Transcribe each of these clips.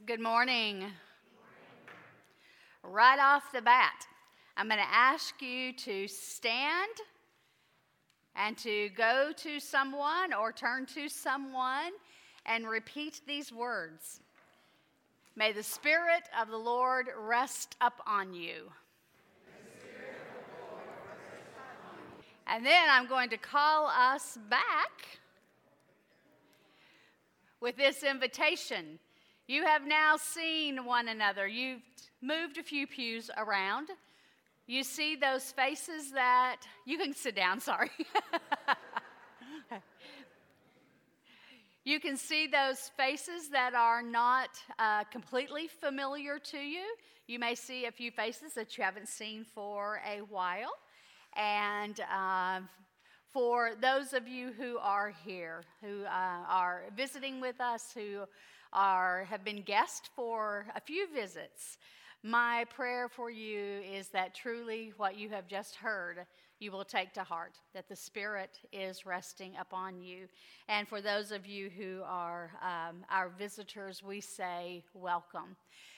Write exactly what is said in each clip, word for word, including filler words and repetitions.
Good morning. Right off the bat, I'm going to ask you to stand and to go to someone or turn to someone and repeat these words. May the Spirit of the Lord rest upon you. And then I'm going to call us back with this invitation. You have now seen one another. You've moved a few pews around. You see those faces that, you can sit down, sorry. You can see those faces that are not uh, completely familiar to you. You may see a few faces that you haven't seen for a while. And uh, for those of you who are here, who uh, are visiting with us, who are have been guests for a few visits, my prayer for you is that truly what you have just heard, you will take to heart, that the Spirit is resting upon you. And for those of you who are um, our visitors, we say welcome.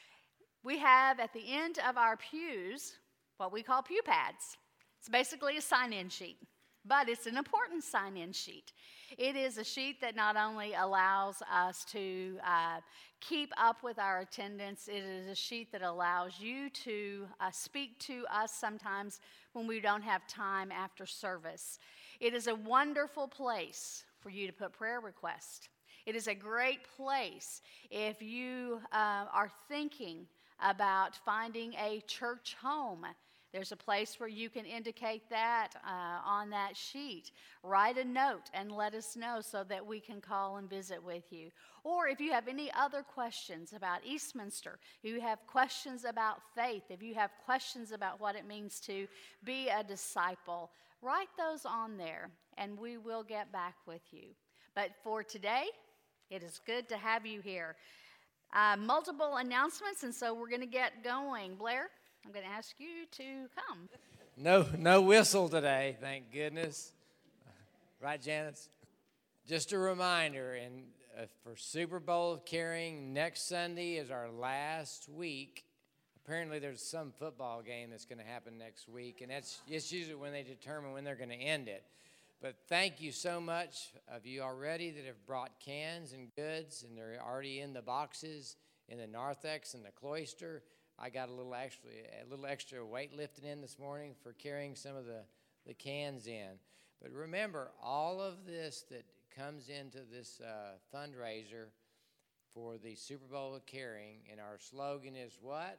We have at the end of our pews what we call pew pads. It's basically a sign-in sheet, but it's an important sign-in sheet. It is a sheet that not only allows us to uh, keep up with our attendance, it is a sheet that allows you to uh, speak to us sometimes when we don't have time after service. It is a wonderful place for you to put prayer requests. It is a great place if you uh, are thinking about finding a church home. There's a place where you can indicate that uh, on that sheet. Write a note and let us know so that we can call and visit with you. Or if you have any other questions about Eastminster, if you have questions about faith, if you have questions about what it means to be a disciple, write those on there and we will get back with you. But for today, it is good to have you here. Uh, multiple announcements, and so we're going to get going. Blair? I'm going to ask you to come. No, no whistle today, thank goodness. Right, Janice? Just a reminder, and uh, for Super Bowl of Caring, next Sunday is our last week. Apparently there's some football game that's going to happen next week, and that's it's usually when they determine when they're going to end it. But thank you so much of you already that have brought cans and goods, and they're already in the boxes in the narthex and the cloister. I got a little extra, a little extra weight lifted in this morning for carrying some of the, the cans in. But remember, all of this that comes into this uh, fundraiser for the Super Bowl of Caring, and our slogan is what?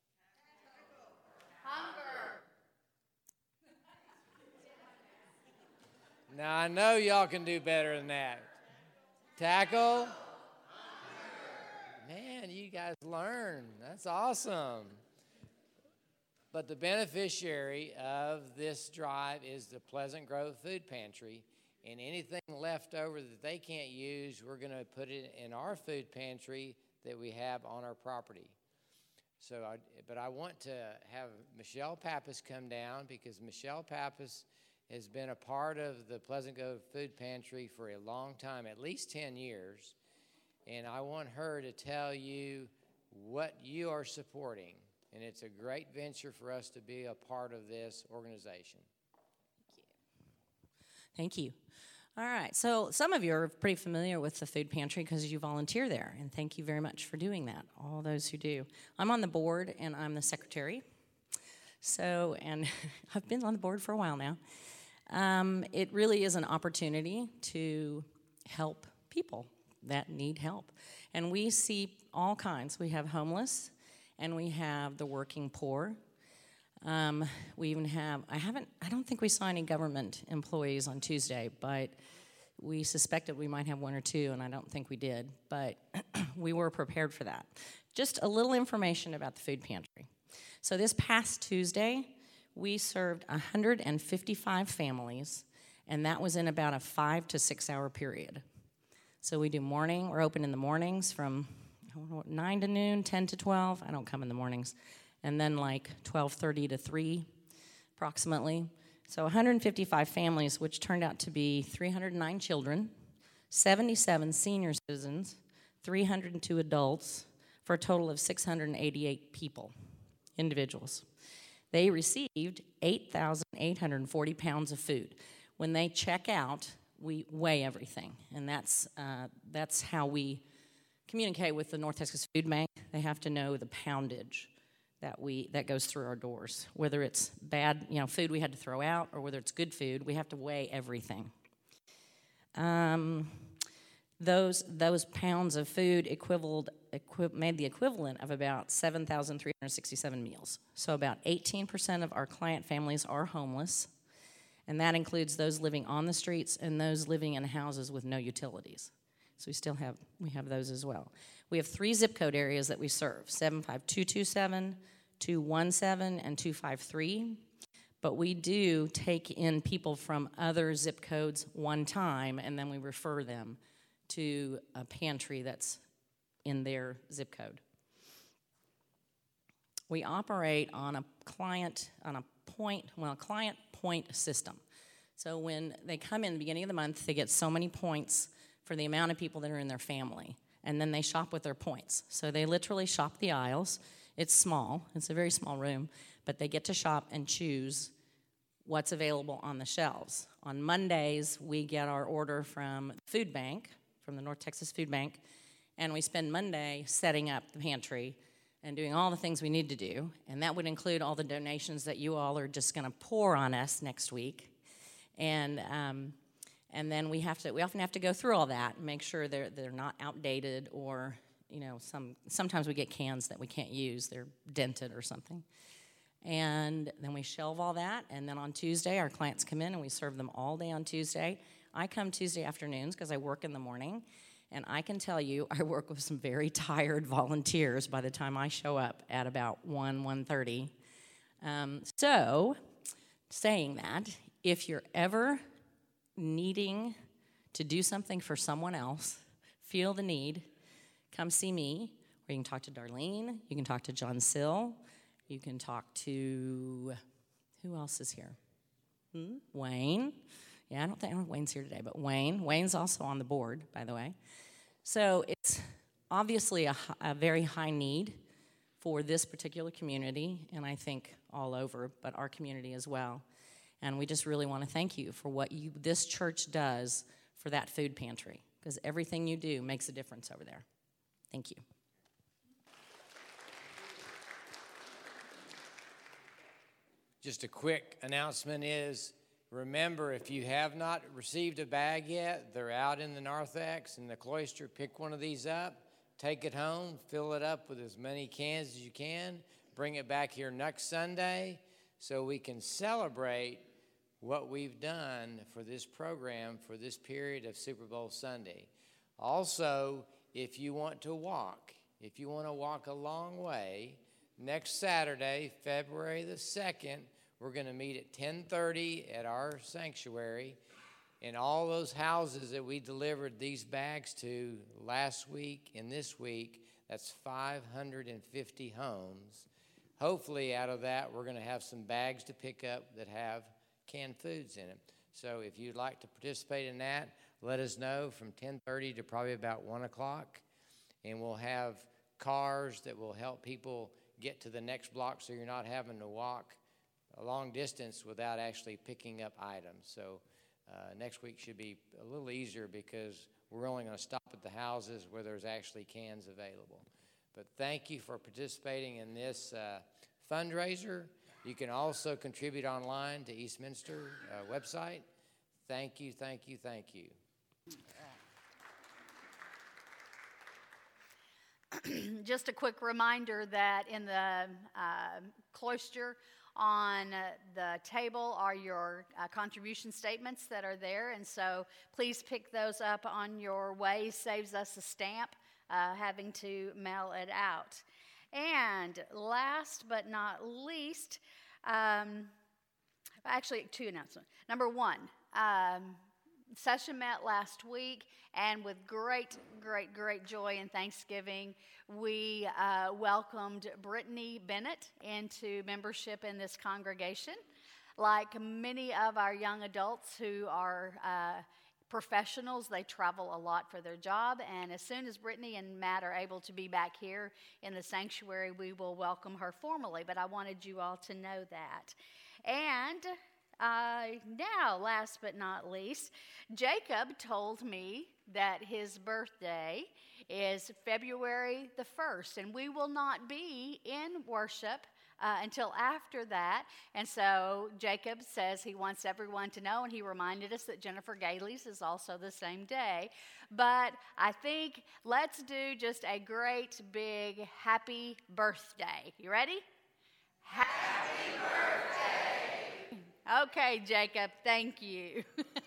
Hunger. Now, I know y'all can do better than that. Tackle. Man, you guys learn. That's awesome. But the beneficiary of this drive is the Pleasant Grove Food Pantry. And anything left over that they can't use, we're going to put it in our food pantry that we have on our property. So, I, but I want to have Michelle Pappas come down because Michelle Pappas has been a part of the Pleasant Grove Food Pantry for a long time, at least ten years. And I want her to tell you what you are supporting. And it's a great venture for us to be a part of this organization. Thank you. All right. So some of you are pretty familiar with the food pantry because you volunteer there. And thank you very much for doing that, all those who do. I'm on the board, and I'm the secretary. So, and I've been on the board for a while now. Um, it really is an opportunity to help people that need help. And we see all kinds. We have homeless, and we have the working poor. Um, we even have, I haven't, I don't think we saw any government employees on Tuesday, but we suspected we might have one or two, and I don't think we did. But we were prepared for that. Just a little information about the food pantry. So this past Tuesday, we served one hundred fifty-five families, and that was in about a five to six hour period. So we do morning, we're open in the mornings from I don't know, nine to noon, ten to twelve. I don't come in the mornings. And then like twelve thirty to three, approximately. So one hundred fifty-five families, which turned out to be three hundred nine children, seventy-seven senior citizens, three hundred two adults, for a total of six hundred eighty-eight people, individuals. They received eight thousand eight hundred forty pounds of food. When they check out, we weigh everything, and that's uh, that's how we communicate with the North Texas Food Bank. They have to know the poundage that we that goes through our doors, whether it's bad, you know, food we had to throw out, or whether it's good food. We have to weigh everything. Um, those those pounds of food equivaled equi- made the equivalent of about seven thousand three hundred sixty-seven meals. So about eighteen percent of our client families are homeless, and that includes those living on the streets and those living in houses with no utilities. So we still have we have those as well. We have three zip code areas that we serve: seven five two two seven, two one seven, and two five three. But we do take in people from other zip codes one time, and then we refer them to a pantry that's in their zip code. We operate on a client, on a point, well, a client point system. So when they come in the beginning of the month, they get so many points for the amount of people that are in their family, and then they shop with their points. So they literally shop the aisles. It's small. It's a very small room, but they get to shop and choose what's available on the shelves. On Mondays, we get our order from the food bank, from the North Texas Food Bank, and we spend Monday setting up the pantry and doing all the things we need to do, and that would include all the donations that you all are just going to pour on us next week. And um, and then we have to we often have to go through all that and make sure they're they're not outdated, or you know some sometimes we get cans that we can't use, they're dented or something. And then we shelve all that, and then on Tuesday our clients come in and we serve them all day on Tuesday. I come Tuesday afternoons because I work in the morning, and I can tell you I work with some very tired volunteers by the time I show up at about one, one thirty. Um, so, saying that, if you're ever needing to do something for someone else, feel the need, come see me, or you can talk to Darlene, you can talk to John Sill, you can talk to, who else is here? Hmm? Wayne. Yeah, I don't think I don't know if Wayne's here today, but Wayne. Wayne's also on the board, by the way. So it's obviously a, a very high need for this particular community, and I think all over, but our community as well. And we just really want to thank you for what you this church does for that food pantry, because everything you do makes a difference over there. Thank you. Just a quick announcement is, remember, if you have not received a bag yet, they're out in the narthex in the cloister. Pick one of these up, take it home, fill it up with as many cans as you can, bring it back here next Sunday so we can celebrate what we've done for this program for this period of Super Bowl Sunday. Also, if you want to walk, if you want to walk a long way, next Saturday, February the second, we're going to meet at ten thirty at our sanctuary. And all those houses that we delivered these bags to last week and this week, that's five hundred fifty homes. Hopefully out of that, we're going to have some bags to pick up that have canned foods in them. So if you'd like to participate in that, let us know from ten thirty to probably about one o'clock. And we'll have cars that will help people get to the next block so you're not having to walk a long distance without actually picking up items. So uh, next week should be a little easier because we're only going to stop at the houses where there's actually cans available. But thank you for participating in this uh, fundraiser. You can also contribute online to Eastminster uh, website. Thank you, thank you, thank you. Just a quick reminder that in the uh, cloister on uh, the table are your uh, contribution statements that are there, and so please pick those up on your way. Saves us a stamp uh, having to mail it out. And last but not least, um, actually two announcements. Number one, um, session met last week, and with great, great, great joy and thanksgiving, we uh, welcomed Brittany Bennett into membership in this congregation. Like many of our young adults who are uh, professionals. They travel a lot for their job, and as soon as Brittany and Matt are able to be back here in the sanctuary, we will welcome her formally, but I wanted you all to know that. And uh, now, last but not least, Jacob told me that his birthday is February the first, and we will not be in worship Uh, until after that. And so Jacob says he wants everyone to know, and he reminded us that Jennifer Gailey's is also the same day. But I think let's do just a great big happy birthday. You ready? Happy birthday! Okay, Jacob, thank you.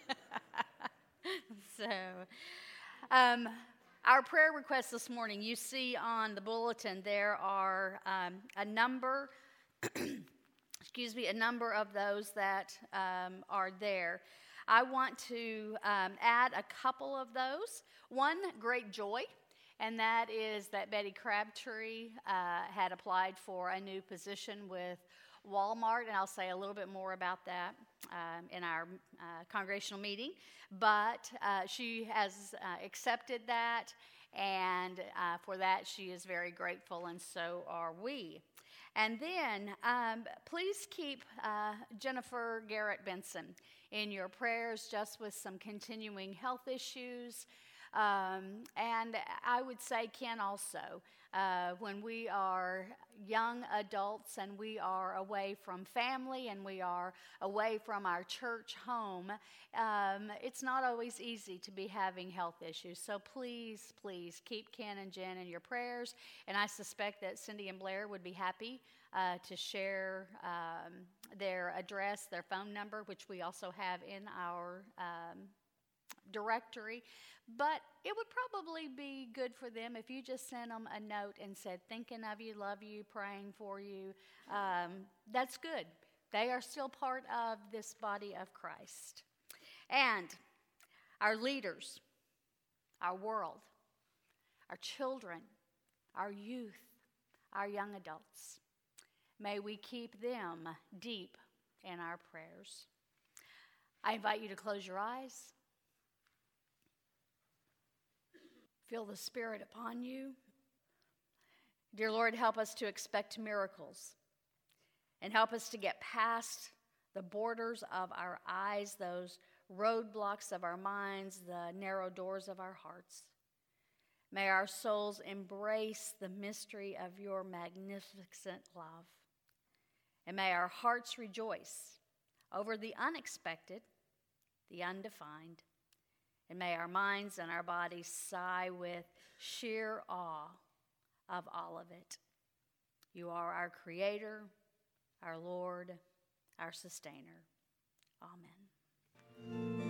so, um, our prayer requests this morning, you see on the bulletin, there are um, a number, excuse me, a number of those that um, are there. I want to um, add a couple of those. One, great joy, and that is that Betty Crabtree uh, had applied for a new position with Walmart, and I'll say a little bit more about that um, in our uh, congregational meeting. But uh, she has uh, accepted that, and uh, for that she is very grateful, and so are we. And then um, please keep uh, Jennifer Garrett Benson in your prayers, just with some continuing health issues. Um, and I would say Ken also. Uh, when we are young adults and we are away from family and we are away from our church home, um, it's not always easy to be having health issues. So please, please keep Ken and Jen in your prayers. And I suspect that Cindy and Blair would be happy uh, to share um, their address, their phone number, which we also have in our um, directory. But it would probably be good for them if you just sent them a note and said, thinking of you, love you, praying for you. Um, that's good. They are still part of this body of Christ. And our leaders, our world, our children, our youth, our young adults, may we keep them deep in our prayers. I invite you to close your eyes. Feel the Spirit upon you. Dear Lord, help us to expect miracles and help us to get past the borders of our eyes, those roadblocks of our minds, the narrow doors of our hearts. May our souls embrace the mystery of your magnificent love. And may our hearts rejoice over the unexpected, the undefined. And may our minds and our bodies sigh with sheer awe of all of it. You are our Creator, our Lord, our Sustainer. Amen.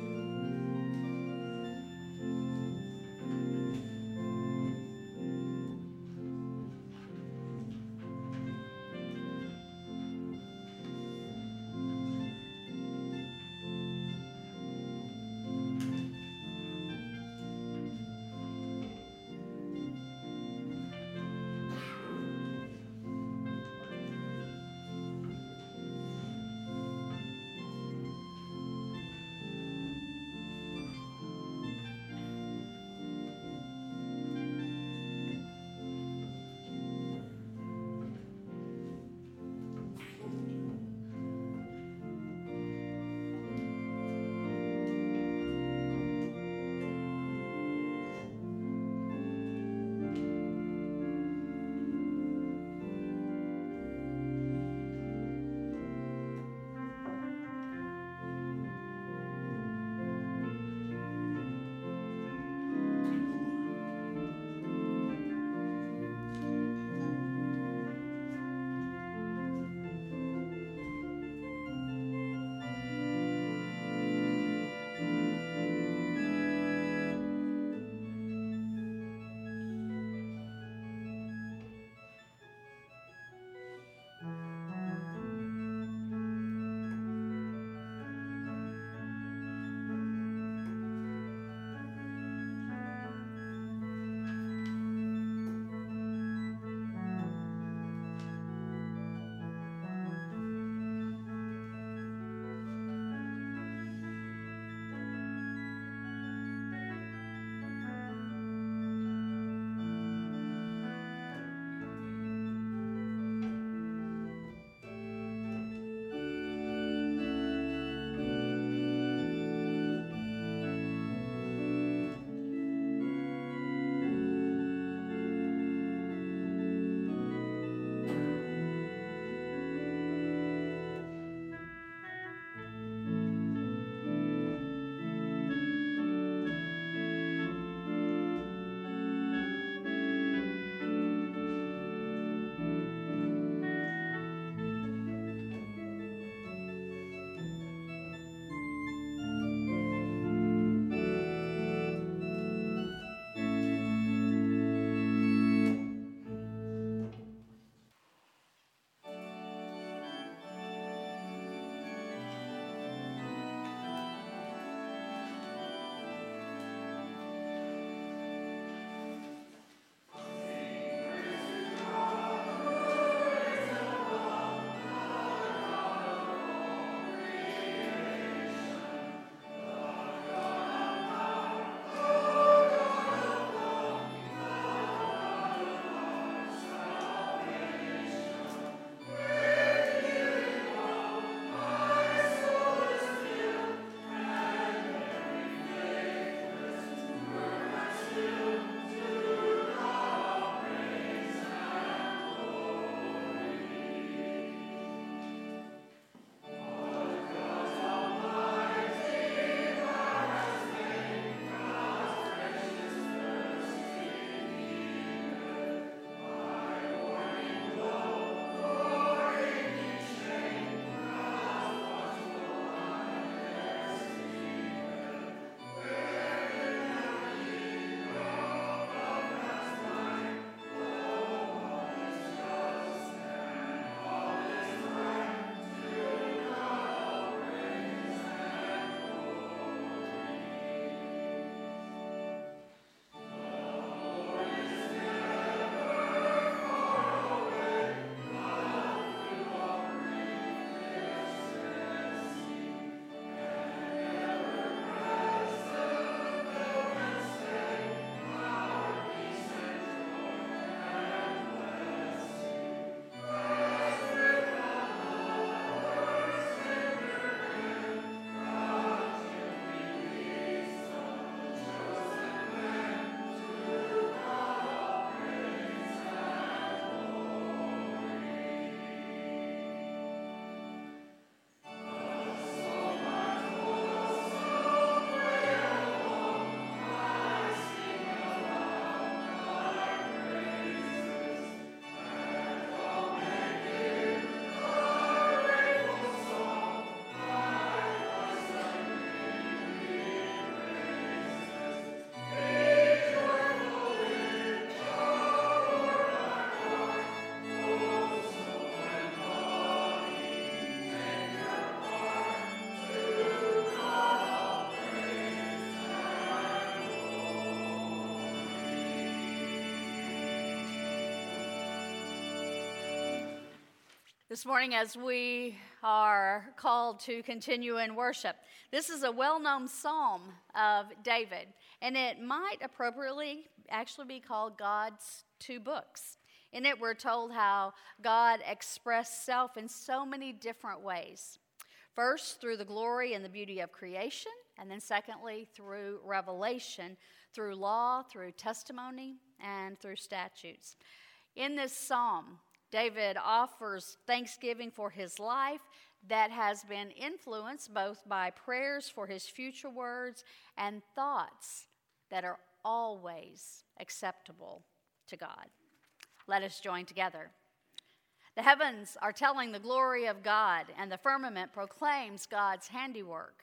This morning, as we are called to continue in worship, this is a well-known psalm of David, and it might appropriately actually be called God's two books. In it, we're told how God expressed self in so many different ways. First, through the glory and the beauty of creation, and then secondly, through revelation, through law, through testimony, and through statutes. In this psalm, David offers thanksgiving for his life that has been influenced both by prayers for his future words and thoughts that are always acceptable to God. Let us join together. The heavens are telling the glory of God, and the firmament proclaims God's handiwork.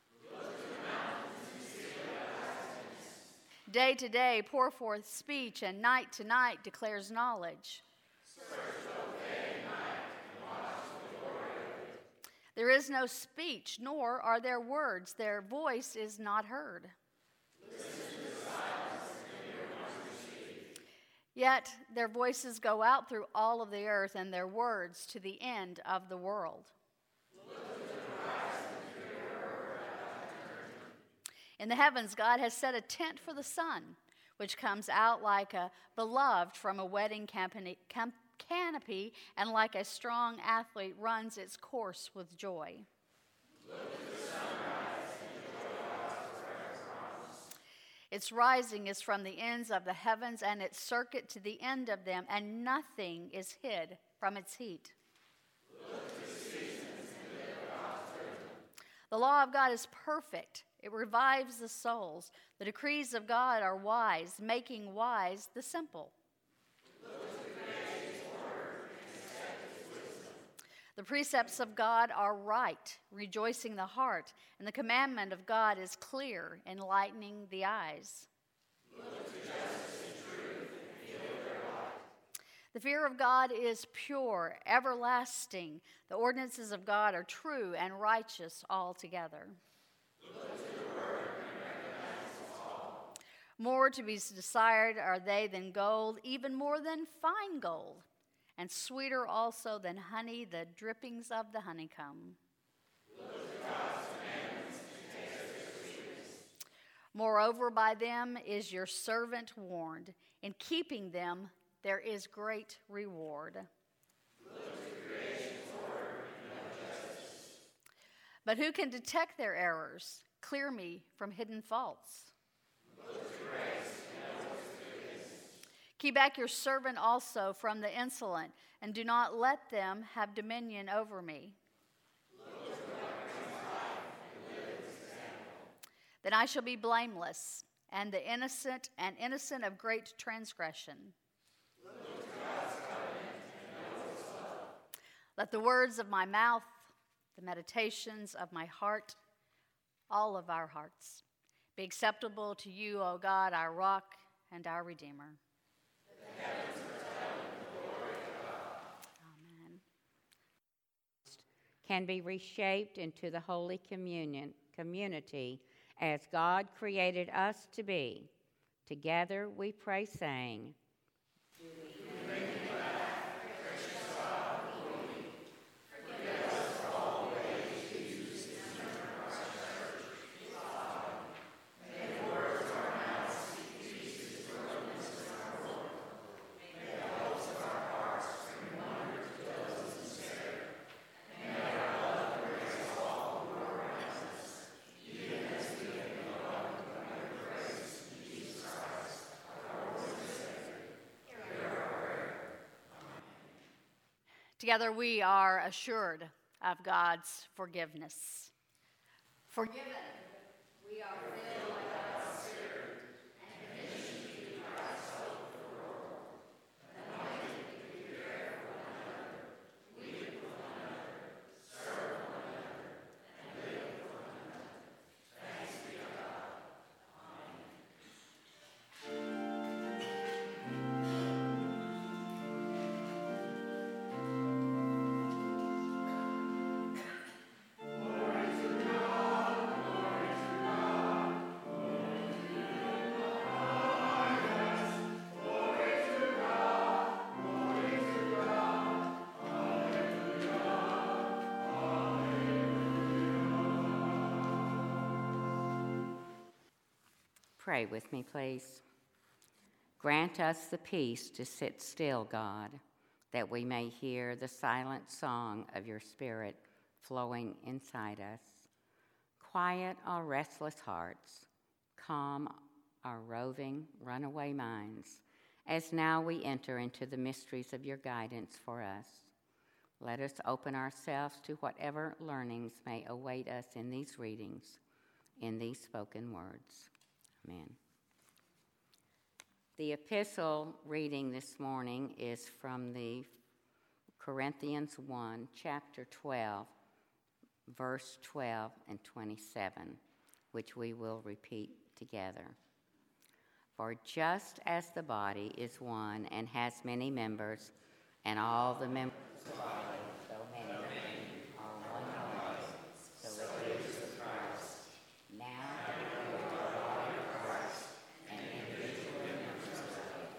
Day to day pour forth speech, and night to night declares knowledge. There is no speech, nor are there words. Their voice is not heard. Yet their voices go out through all of the earth, and their words to the end of the world. In the heavens, God has set a tent for the sun, which comes out like a beloved from a wedding company, com- canopy, and like a strong athlete runs its course with joy. Its rising is from the ends of the heavens, and its circuit to the end of them, and nothing is hid from its heat. The law of God is perfect. It revives the souls. The decrees of God are wise, making wise the simple. The precepts of God are right, rejoicing the heart, and the commandment of God is clear, enlightening the eyes. The fear of God is pure, everlasting. The ordinances of God are true and righteous altogether. More to be desired are they than gold, even more than fine gold, and sweeter also than honey, the drippings of the honeycomb. Moreover, by them is your servant warned. In keeping them, there is great reward. But who can detect their errors? Clear me from hidden faults. Keep back your servant also from the insolent, and do not let them have dominion over me. Then I shall be blameless, and the innocent, and innocent of great transgression. Let the words of my mouth, the meditations of my heart, all of our hearts, be acceptable to you, O God, our rock and our Redeemer. Amen. Can be reshaped into the Holy Communion community as God created us to be. Together we pray, saying, Together we are assured of God's forgiveness. Forgiven, we are filled by God's Spirit and commissioned to be Christ's hope for the world. Anointed to be prayer for one another, weep with one another, serve one another, and live with one another. Thanks be to God. Amen. Glory to God, glory Pray with me, please. Grant us the peace to sit still, God, that we may hear the silent song of your Spirit flowing inside us. Quiet our restless hearts, calm our roving, runaway minds, as now we enter into the mysteries of your guidance for us. Let us open ourselves to whatever learnings may await us in these readings, in these spoken words. Amen. The epistle reading this morning is from the Corinthians one, chapter twelve, verse twelve and twenty-seven, which we will repeat together. For just as the body is one and has many members, and all the members of the body, though many, are one body, so it is with Christ. Now that we are the body of Christ, and individual members of it.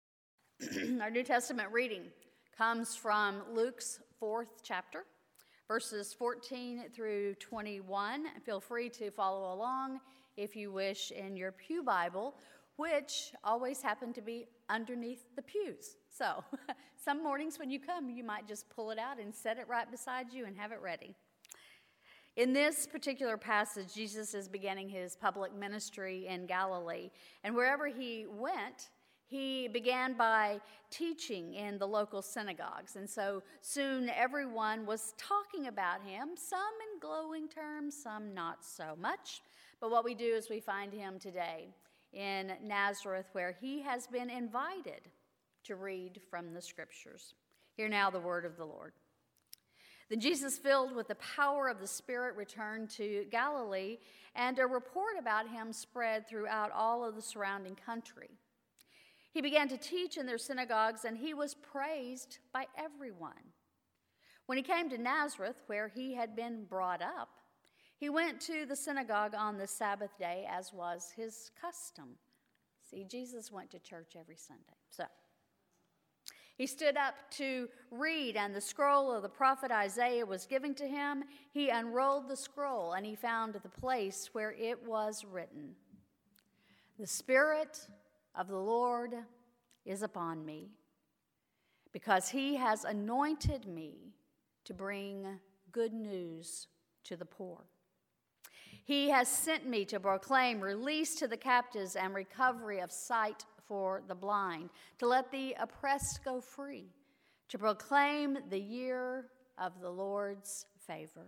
Our New Testament reading comes from Luke's fourth chapter, verses fourteen through twenty-one. Feel free to follow along if you wish in your pew Bible, which always happen to be underneath the pews. So some mornings when you come, you might just pull it out and set it right beside you and have it ready. In this particular passage, Jesus is beginning his public ministry in Galilee, and wherever he went, he began by teaching in the local synagogues, and so soon everyone was talking about him, some in glowing terms, some not so much. But what we do is we find him today in Nazareth, where he has been invited to read from the Scriptures. Hear now the word of the Lord. Then Jesus, filled with the power of the Spirit, returned to Galilee, and a report about him spread throughout all of the surrounding country. He began to teach in their synagogues, and he was praised by everyone. When he came to Nazareth, where he had been brought up, he went to the synagogue on the Sabbath day, as was his custom. See, Jesus went to church every Sunday. So he stood up to read, and the scroll of the prophet Isaiah was given to him. He unrolled the scroll, and he found the place where it was written, "The Spirit of the Lord is upon me, because he has anointed me to bring good news to the poor. He has sent me to proclaim release to the captives and recovery of sight for the blind, to let the oppressed go free, to proclaim the year of the Lord's favor."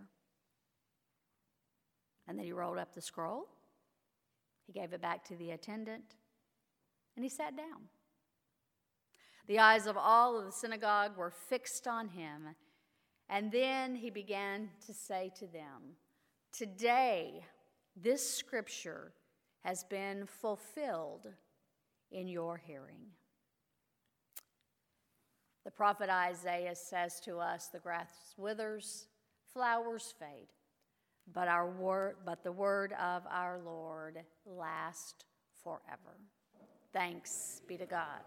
And then he rolled up the scroll, he gave it back to the attendant, and he sat down. The eyes of all of the synagogue were fixed on him, and then he began to say to them, "Today, this scripture has been fulfilled in your hearing." The prophet Isaiah says to us, "The grass withers, flowers fade, but our word, but the word of our Lord lasts forever." Thanks be to God.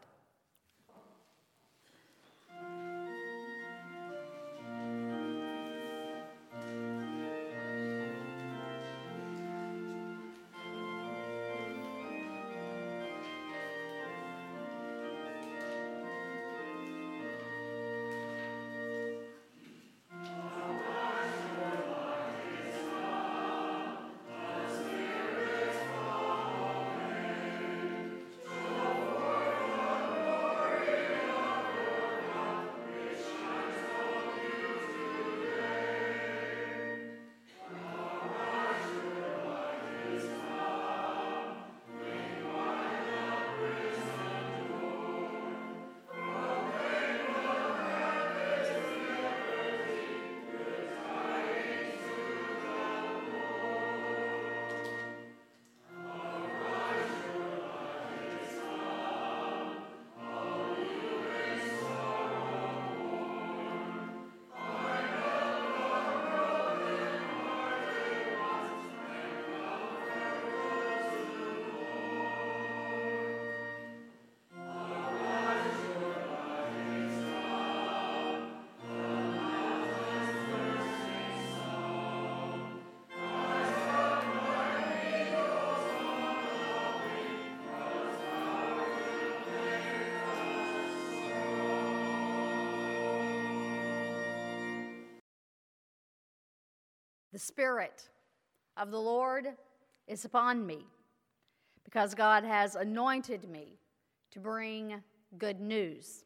The Spirit of the Lord is upon me, because God has anointed me to bring good news.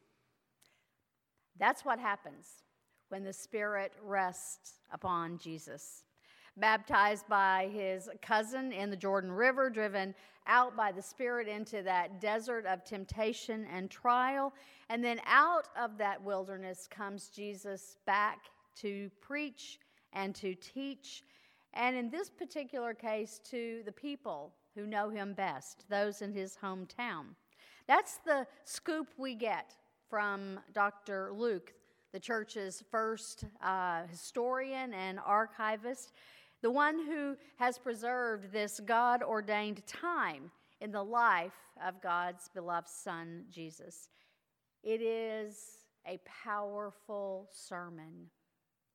That's what happens when the Spirit rests upon Jesus. Baptized by his cousin in the Jordan River, driven out by the Spirit into that desert of temptation and trial, and then out of that wilderness comes Jesus back to preach and to teach, and in this particular case, to the people who know him best, those in his hometown. That's the scoop we get from Doctor Luke, the church's first uh, historian and archivist, the one who has preserved this God-ordained time in the life of God's beloved Son, Jesus. It is a powerful sermon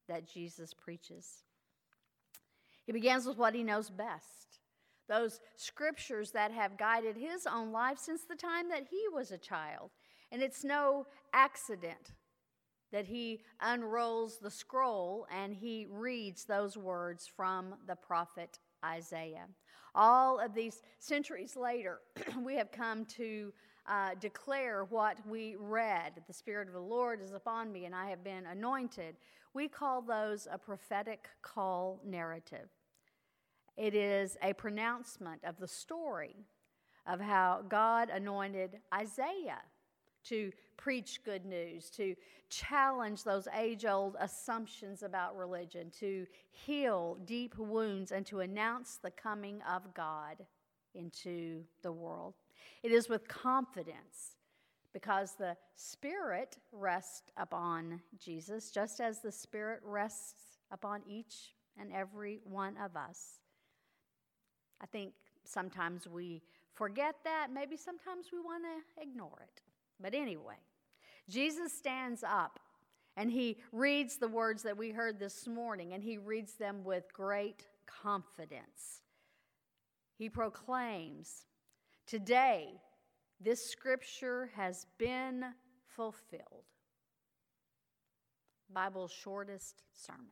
that Jesus preaches. He begins with what he knows best, those scriptures that have guided his own life since the time that he was a child. And it's no accident that he unrolls the scroll and he reads those words from the prophet Isaiah. All of these centuries later, we have come to uh, declare what we read. The Spirit of the Lord is upon me, and I have been anointed. We call those a prophetic call narrative. It is a pronouncement of the story of how God anointed Isaiah to preach good news, to challenge those age-old assumptions about religion, to heal deep wounds, and to announce the coming of God into the world. It is with confidence because the Spirit rests upon Jesus, just as the Spirit rests upon each and every one of us. I think sometimes we forget that. Maybe sometimes we want to ignore it. But anyway, Jesus stands up and he reads the words that we heard this morning, and he reads them with great confidence. He proclaims, "Today, this scripture has been fulfilled." Bible's shortest sermon.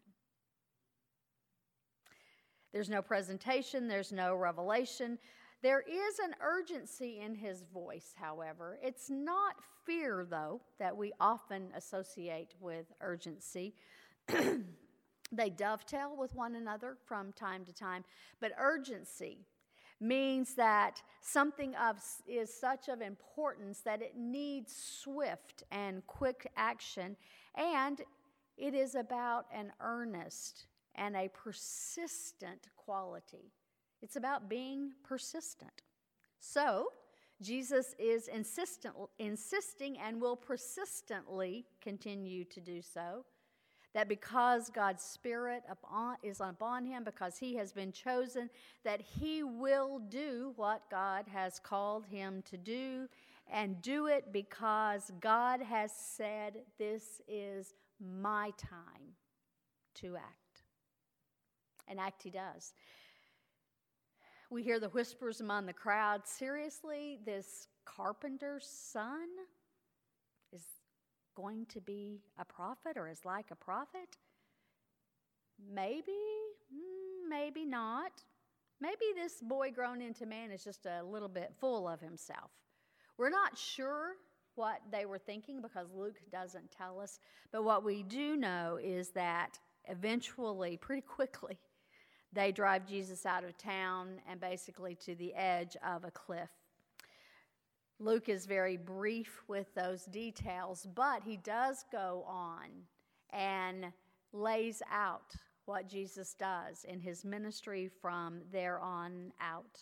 There's no presentation, there's no revelation. There is an urgency in his voice, however. It's not fear, though, that we often associate with urgency. They dovetail with one another from time to time. But urgency means that something of is such of importance that it needs swift and quick action, and it is about an earnest and a persistent quality. It's about being persistent. So, Jesus is insistent, insisting and will persistently continue to do so, that because God's Spirit upon, is upon him, because he has been chosen, that he will do what God has called him to do, and do it because God has said, "This is my time to act." And act he does. We hear the whispers among the crowd. Seriously, this carpenter's son is going to be a prophet or is like a prophet? Maybe, maybe not. Maybe this boy grown into man is just a little bit full of himself. We're not sure what they were thinking because Luke doesn't tell us. But what we do know is that eventually, pretty quickly, they drive Jesus out of town and basically to the edge of a cliff. Luke is very brief with those details, but he does go on and lays out what Jesus does in his ministry from there on out.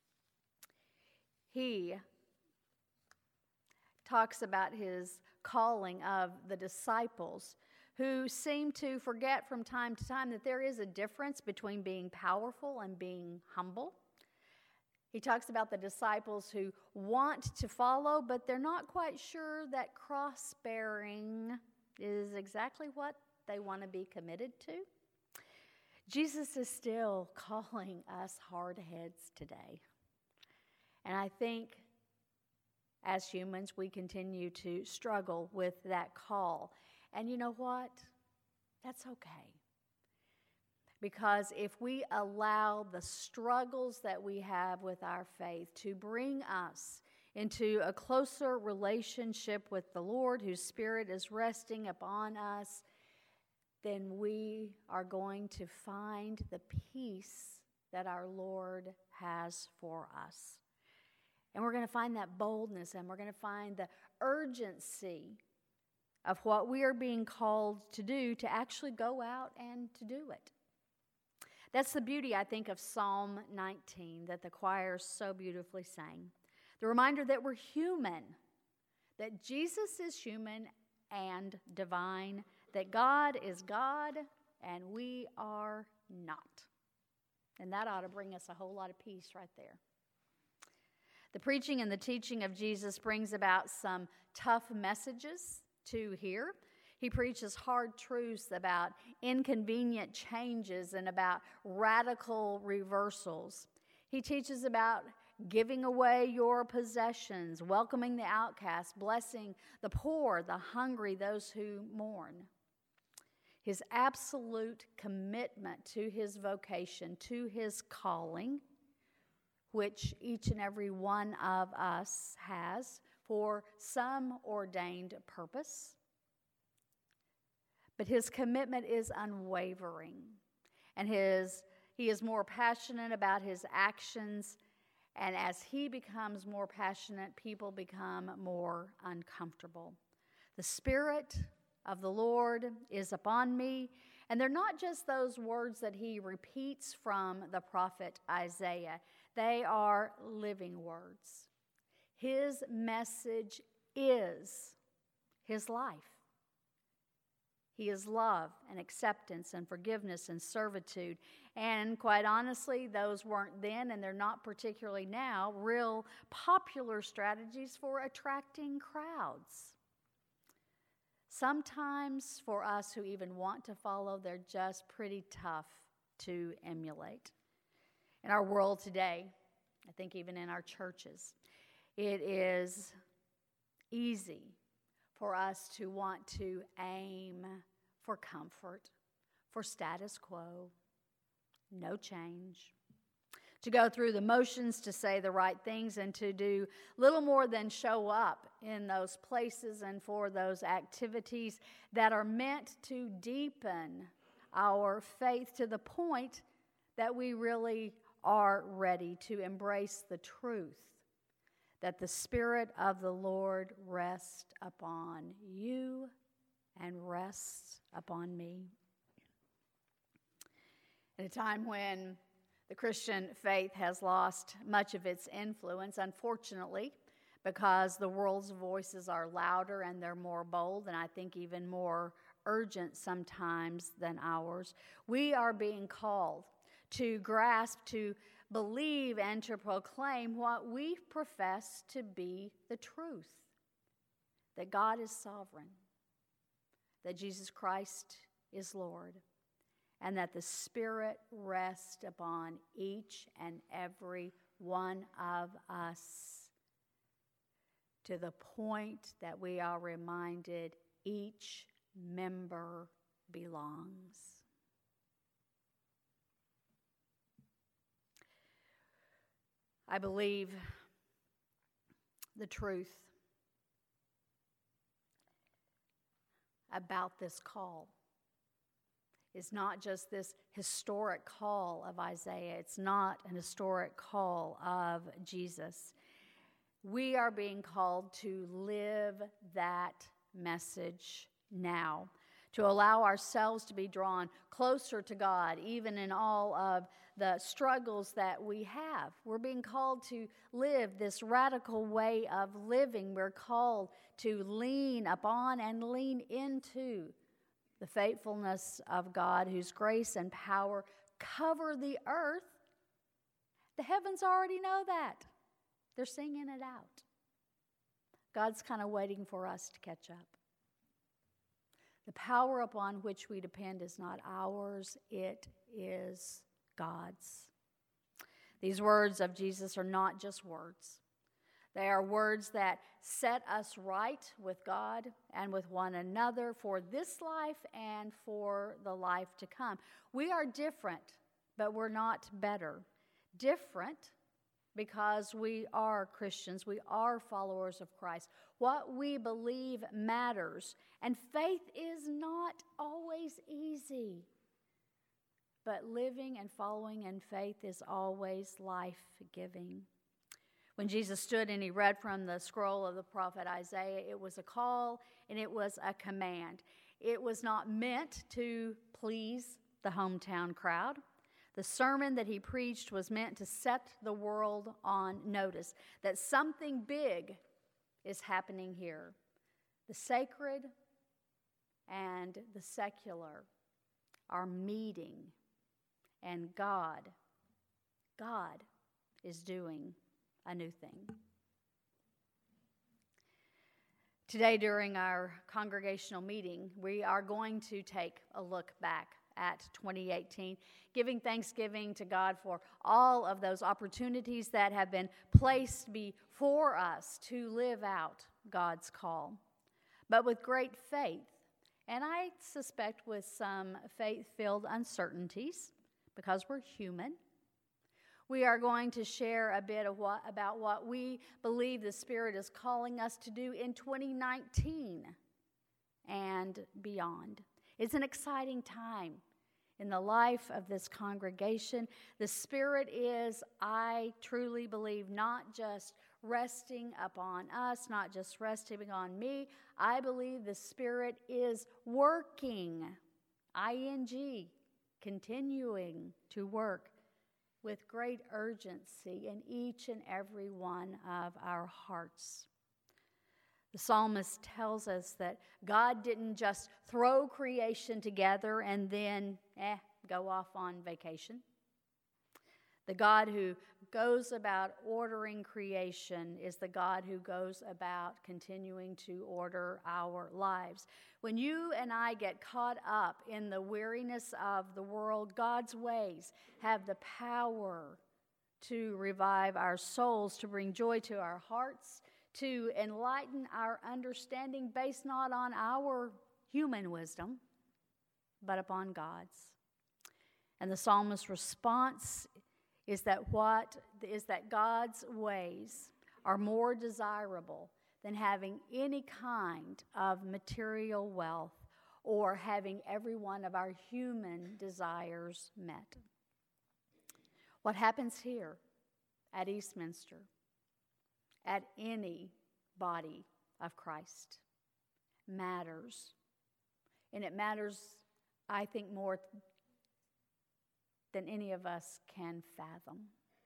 He talks about his calling of the disciples, who seem to forget from time to time that there is a difference between being powerful and being humble. He talks about the disciples who want to follow, but they're not quite sure that cross-bearing is exactly what they want to be committed to. Jesus is still calling us hardheads today. And I think as humans, we continue to struggle with that call. And you know what? That's okay. Because if we allow the struggles that we have with our faith to bring us into a closer relationship with the Lord, whose Spirit is resting upon us, then we are going to find the peace that our Lord has for us. And we're going to find that boldness, and we're going to find the urgency of what we are being called to do, to actually go out and to do it. That's the beauty, I think, of Psalm nineteen that the choir so beautifully sang. The reminder that we're human, that Jesus is human and divine, that God is God and we are not. And that ought to bring us a whole lot of peace right there. The preaching and the teaching of Jesus brings about some tough messages to hear. He preaches hard truths about inconvenient changes and about radical reversals. He teaches about giving away your possessions, welcoming the outcast, blessing the poor, the hungry, those who mourn. His absolute commitment to his vocation, to his calling, which each and every one of us has for some ordained purpose. But his commitment is unwavering, and his he is more passionate about his actions, and as he becomes more passionate, people become more uncomfortable. The Spirit of the Lord is upon me, and they're not just those words that he repeats from the prophet Isaiah. They are living words. His message is his life. He is love and acceptance and forgiveness and servitude. And quite honestly, those weren't then, and they're not particularly now, real popular strategies for attracting crowds. Sometimes for us who even want to follow, they're just pretty tough to emulate. In our world today, I think even in our churches, it is easy for us to want to aim for comfort, for status quo, no change, to go through the motions, to say the right things, and to do little more than show up in those places and for those activities that are meant to deepen our faith to the point that we really are ready to embrace the truth that the Spirit of the Lord rests upon you and rests upon me. At a time when the Christian faith has lost much of its influence, unfortunately, because the world's voices are louder and they're more bold, and I think even more urgent sometimes than ours, we are being called to grasp, to believe, and to proclaim what we profess to be the truth, that God is sovereign, that Jesus Christ is Lord, and that the Spirit rests upon each and every one of us to the point that we are reminded each member belongs. I believe the truth about this call is not just this historic call of Isaiah. It's not an historic call of Jesus. We are being called to live that message now, to allow ourselves to be drawn closer to God, even in all of the struggles that we have. We're being called to live this radical way of living. We're called to lean upon and lean into the faithfulness of God, whose grace and power cover the earth. The heavens already know that. They're singing it out. God's kind of waiting for us to catch up. The power upon which we depend is not ours, it is God's. These words of Jesus are not just words. They are words that set us right with God and with one another for this life and for the life to come. We are different, but we're not better. Different because we are Christians. We are followers of Christ. What we believe matters, and faith is not always easy. But living and following in faith is always life-giving. When Jesus stood and he read from the scroll of the prophet Isaiah, it was a call and it was a command. It was not meant to please the hometown crowd. The sermon that he preached was meant to set the world on notice that something big is happening here. The sacred and the secular are meeting, and God, God is doing a new thing. Today, during our congregational meeting, we are going to take a look back at twenty eighteen, giving thanksgiving to God for all of those opportunities that have been placed before us to live out God's call, but with great faith, and I suspect with some faith-filled uncertainties, because we're human. We are going to share a bit of what, about what we believe the Spirit is calling us to do in twenty nineteen and beyond. It's an exciting time in the life of this congregation. The Spirit is, I truly believe, not just resting upon us, not just resting on me. I believe the Spirit is working, I N G, continuing to work with great urgency in each and every one of our hearts. The psalmist tells us that God didn't just throw creation together and then, eh, go off on vacation. The God who goes about ordering creation is the God who goes about continuing to order our lives. When you and I get caught up in the weariness of the world, God's ways have the power to revive our souls, to bring joy to our hearts, to enlighten our understanding based not on our human wisdom, but upon God's. And the psalmist's response is that what is that God's ways are more desirable than having any kind of material wealth or having every one of our human desires met. What happens here at Eastminster, at any body of Christ, matters. And it matters, I think, more than any of us can fathom.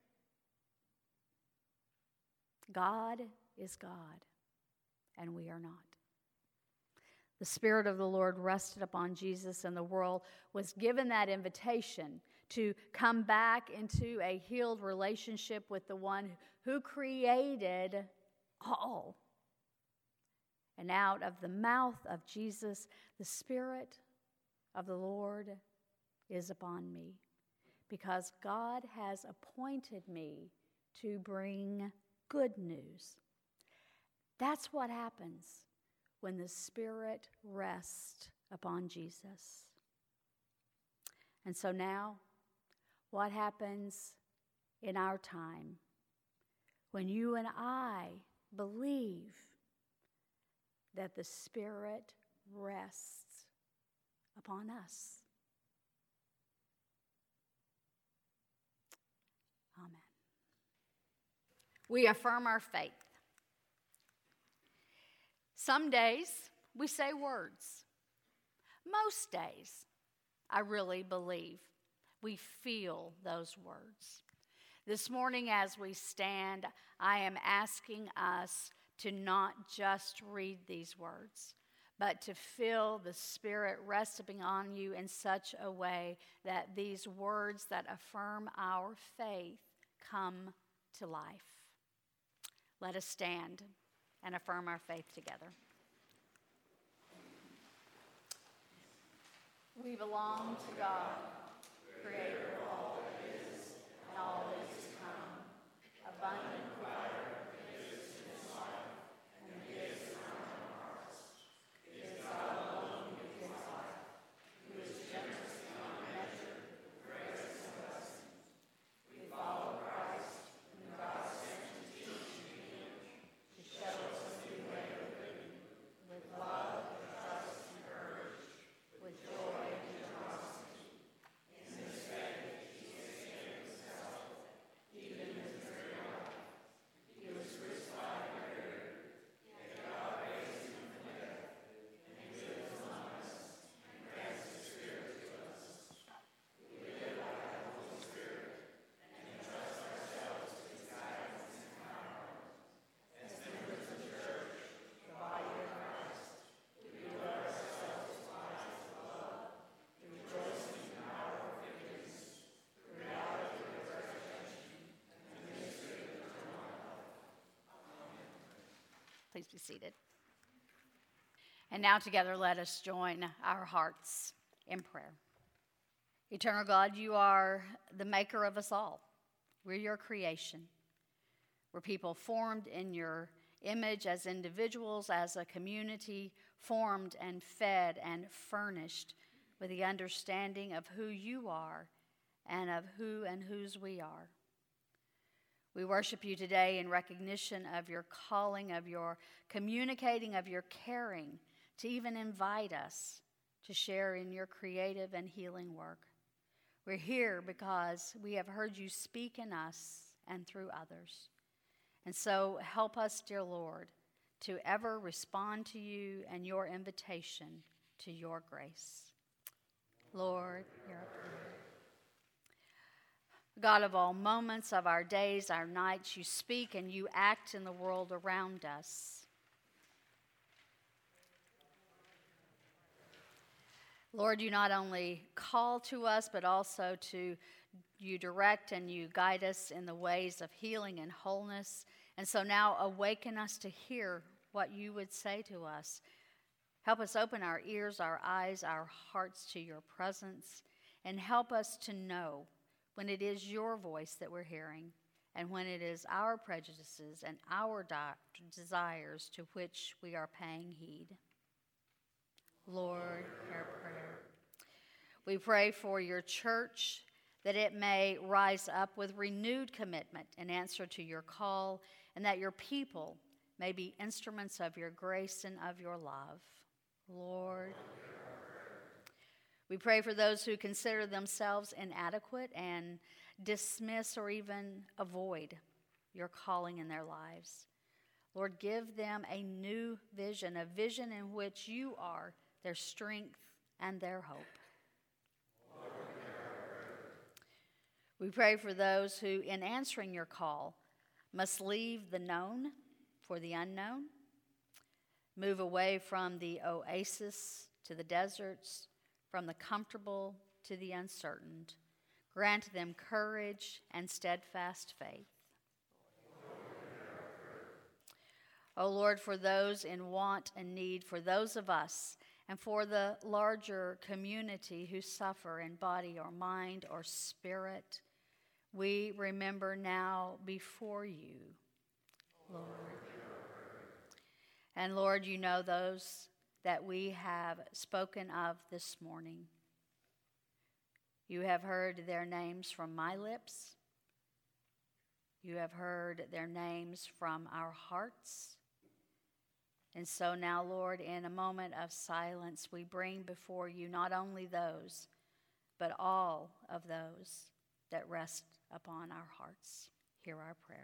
God is God, and we are not. The Spirit of the Lord rested upon Jesus, and the world was given that invitation to come back into a healed relationship with the one who created all. And out of the mouth of Jesus, the Spirit of the Lord is upon me, because God has appointed me to bring good news. That's what happens when the Spirit rests upon Jesus. And so now, what happens in our time when you and I believe that the Spirit rests upon us? Amen. We affirm our faith. Some days we say words. Most days, I really believe we feel those words. This morning, as we stand, I am asking us to not just read these words, but to feel the Spirit resting on you in such a way that these words that affirm our faith come to life. Let us stand and affirm our faith together. We belong to God, creator of all that is and all that is to come, abundant provider of gifts in this life and the gifts in our own hearts. It is God alone who gives life, who is generous beyond measure, grace and blessing. We follow Christ, whom God sent to teach and heal, to show us a new way of living, with love, trust, and courage, with joy and generosity. In this faith, Jesus gave himself, even in his very life. He was crucified and buried, yet God raised him from the dead, and he lives among us, and grants his Spirit to us. We live by the Holy Spirit, and entrust ourselves to his guidance and power. As members of the church, the body of Christ, we devote ourselves to lives of love, to rejoicing in our forgiveness, the reality of resurrection, and the mystery of eternal life. Amen. Please be seated. And now together let us join our hearts in prayer. Eternal God, you are the maker of us all. We're your creation. We're people formed in your image as individuals, as a community, formed and fed and furnished with the understanding of who you are and of who and whose we are. We worship you today in recognition of your calling, of your communicating, of your caring, to even invite us to share in your creative and healing work. We're here because we have heard you speak in us and through others. And so help us, dear Lord, to ever respond to you and your invitation to your grace. Lord, hear our prayer. God of all moments of our days, our nights, you speak and you act in the world around us. Lord, you not only call to us, but also to you direct and you guide us in the ways of healing and wholeness. And so now awaken us to hear what you would say to us. Help us open our ears, our eyes, our hearts to your presence, and help us to know when it is your voice that we're hearing and when it is our prejudices and our do- desires to which we are paying heed. Lord, hear our prayer. We pray for your church, that it may rise up with renewed commitment in answer to your call, and that your people may be instruments of your grace and of your love. Lord, we pray for those who consider themselves inadequate and dismiss or even avoid your calling in their lives. Lord, give them a new vision, a vision in which you are their strength and their hope. We pray for those who, in answering your call, must leave the known for the unknown, move away from the oasis to the deserts, from the comfortable to the uncertain. Grant them courage and steadfast faith. O Lord, for those in want and need, for those of us and for the larger community who suffer in body or mind or spirit, we remember now before you, Lord. And Lord, you know those that we have spoken of this morning. You have heard their names from my lips. You have heard their names from our hearts. And so now, Lord, in a moment of silence, we bring before you not only those, but all of those that rest upon our hearts. Hear our prayer.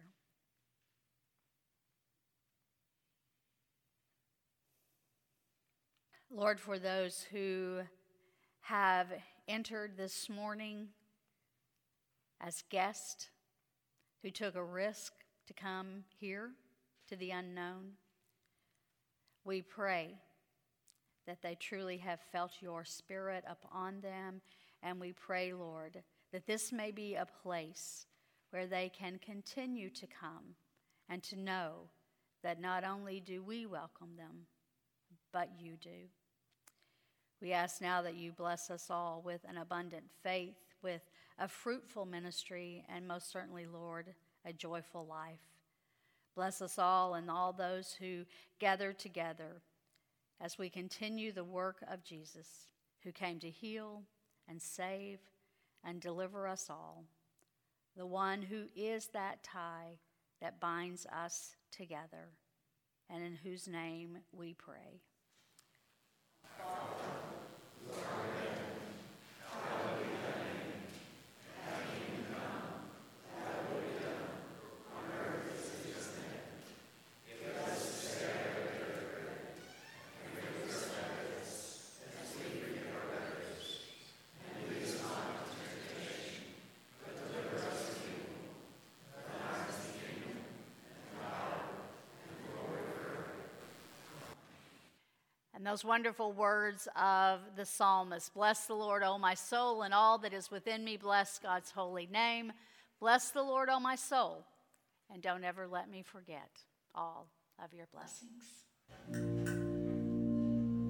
Lord, for those who have entered this morning as guests, who took a risk to come here to the unknown, we pray that they truly have felt your spirit upon them, and we pray, Lord, that this may be a place where they can continue to come and to know that not only do we welcome them, but you do. We ask now that you bless us all with an abundant faith, with a fruitful ministry, and most certainly, Lord, a joyful life. Bless us all and all those who gather together as we continue the work of Jesus, who came to heal and save and deliver us all, the one who is that tie that binds us together, and in whose name we pray. And those wonderful words of the psalmist, bless the Lord, O my soul, and all that is within me, bless God's holy name. Bless the Lord, O my soul, and don't ever let me forget all of your blessings.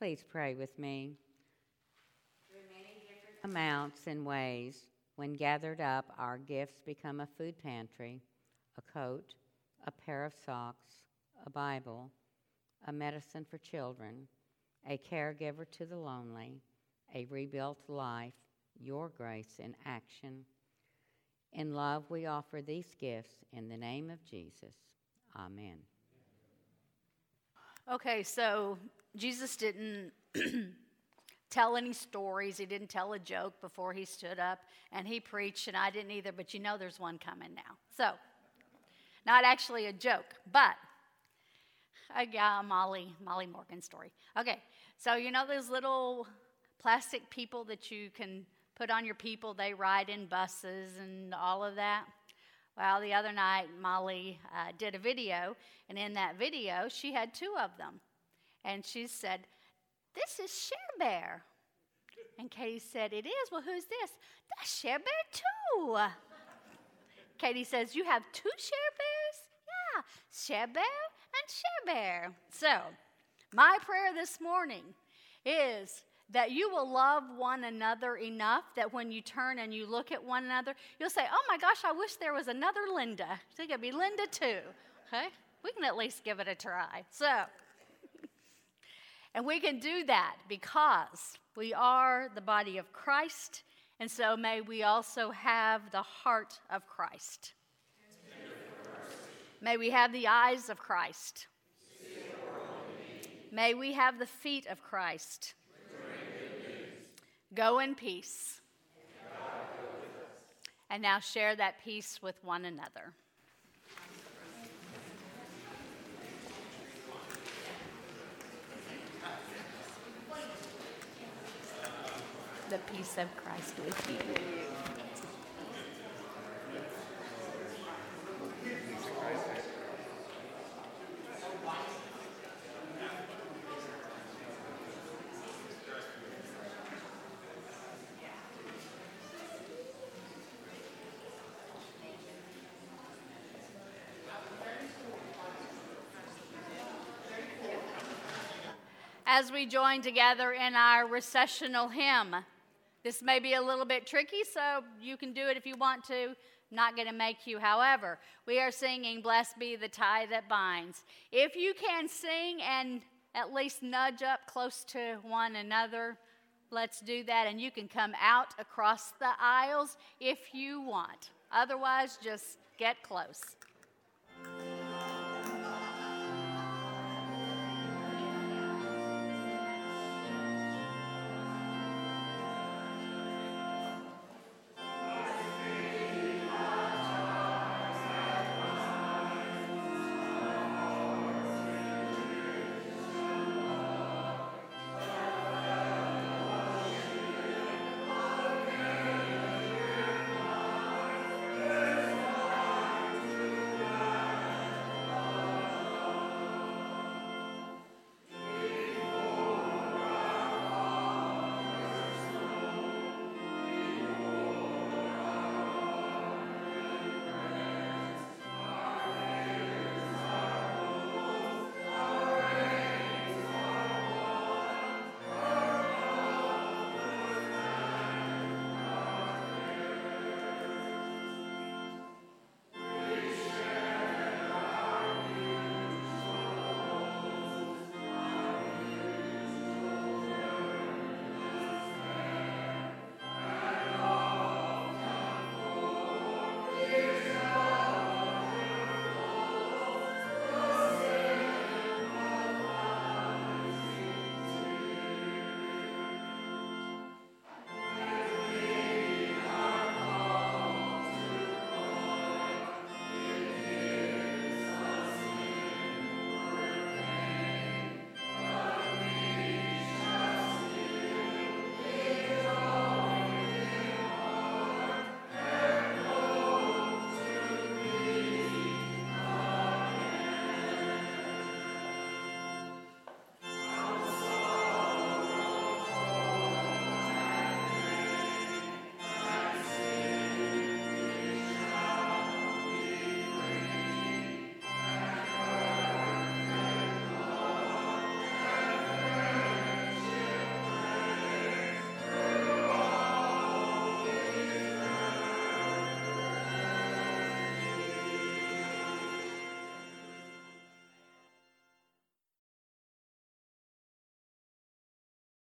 Please pray with me. Through many different amounts and ways, when gathered up, our gifts become a food pantry, a coat, a pair of socks, a Bible, a medicine for children, a caregiver to the lonely, a rebuilt life, your grace in action. In love, we offer these gifts in the name of Jesus. Amen. Okay, so Jesus didn't tell any stories. He didn't tell a joke before he stood up and he preached, and I didn't either, but you know there's one coming now. So, not actually a joke, but a uh, Molly, Molly Morgan story. Okay, so you know those little plastic people that you can put on your people, they ride in buses and all of that? Well, the other night, Molly uh, did a video, and in that video, she had two of them. And she said, "This is Share Bear." And Katie said, "It is? Well, who's this?" "That's Share Bear, too." Katie says, "You have two Share Bears?" "Yeah, Share Bear and Share Bear." So, my prayer this morning is that you will love one another enough that when you turn and you look at one another, you'll say, "Oh my gosh, I wish there was another Linda." So it could be Linda too. Okay? We can at least give it a try. So, and we can do that because we are the body of Christ, and so may we also have the heart of Christ. May we have the eyes of Christ. May we have the feet of Christ. Go in peace. And now share that peace with one another. The peace of Christ with you. As we join together in our recessional hymn, this may be a little bit tricky, so you can do it if you want to. I'm not going to make you. However, we are singing "Blessed Be the Tie That Binds." If you can sing and at least nudge up close to one another, let's do that. And you can come out across the aisles if you want. Otherwise, just get close.